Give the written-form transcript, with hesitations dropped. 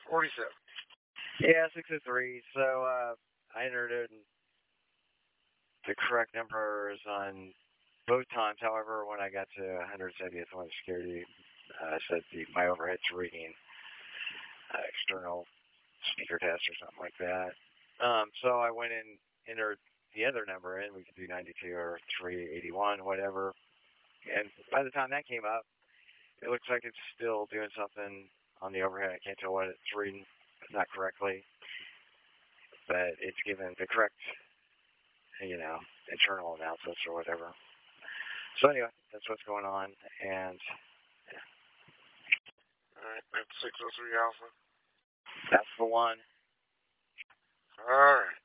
47. Yeah, 603. So I entered in the correct numbers on both times. However, when I got to 170th one, security said my overhead's reading external speaker test or something like that. So I went and entered the other number in. We could do 92 or 381, whatever. And by the time that came up, it looks like it's still doing something on the overhead. I can't tell what it's reading, not correctly, but it's given the correct, internal analysis or whatever. So anyway, that's what's going on, and Alright, that's 603 Alpha. that's the one. Alright.